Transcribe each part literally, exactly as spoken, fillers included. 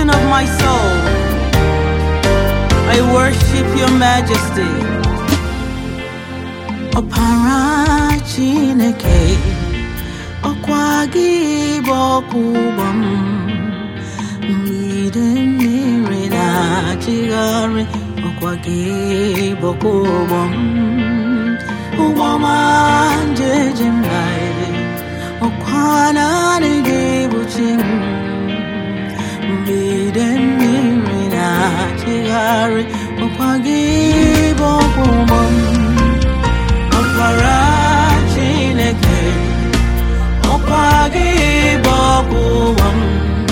of my soul, I worship your majesty. Opara Chineke, Okwagi Bokubam, Mide Mirina Chigari, Okwagi Bokubam, Ubama Jejimai, Okwana Nigibuchim, Mide Mirina Chigari, Okwagi Bokubam. Opara Chineke, Okwagi Bokubam,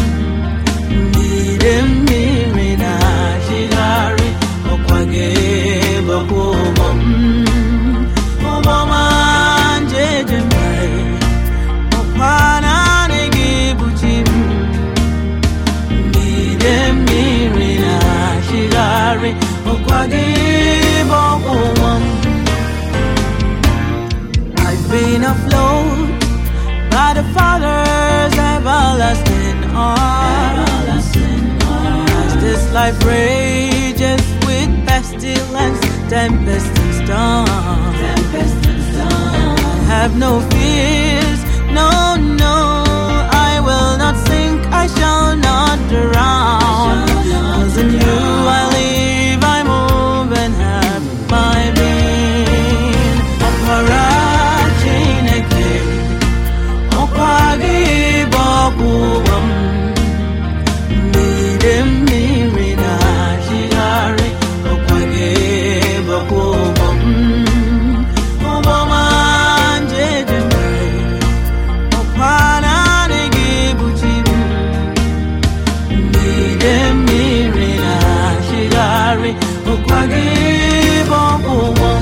Mide Mirina Chigari, Okwagi Bokubam, Obama Jejemai, Okwana Nigibuchim, Mide Mirina Chigari, Okwagi Bokubam. Been afloat by the Father's everlasting arms. As this life rages with pestilence, tempest and storm, I have no fears, no, no. I will not sink, I shall not drown. 'Cause in you I live, I move, and have my being. Opara Okwagi Bokubam, Mide Mirina Chigari, Okwagi Bokubam, Obama Jejemai, Okwana Nigibuchim, Mide Mirina Chigari, Okwagi Bokubam.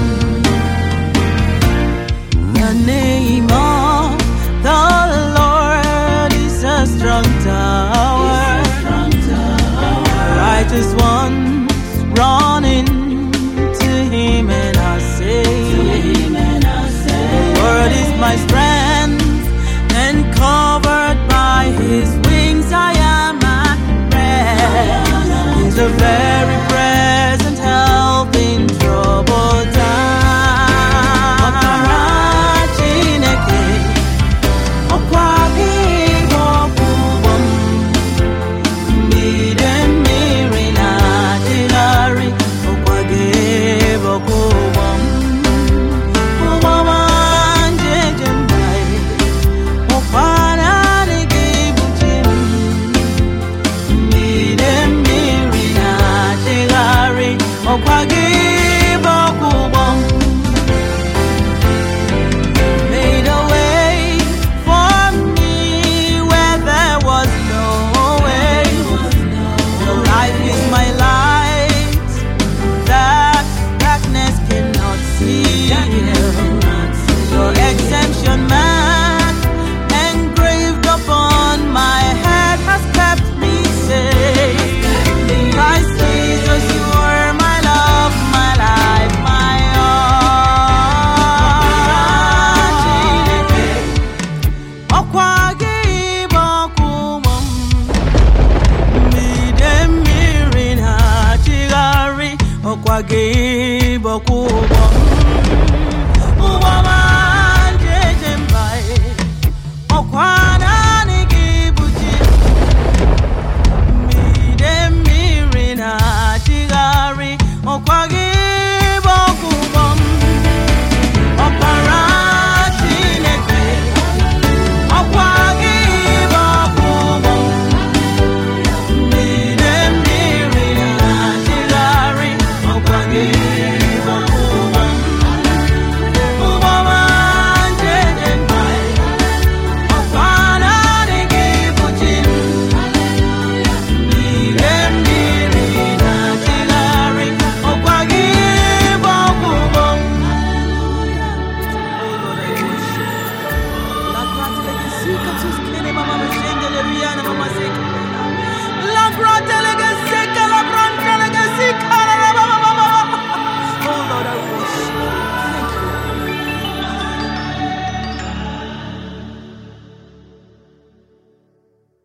The name of the Lord is a strong tower. Righteous ones run into him and are saved. The Lord is my strength, and covered by his wings I am at rest. He's a very present help in troubled times. Made a way for me where there was no way. Your life is my light that darkness cannot see. Your exemption mark engraved upon my head has kept me safe. Christ Jesus, you are my love, my life, my all. Okwagi Bokubam, Mide Mirina Chigari, Okwagi Bokubam.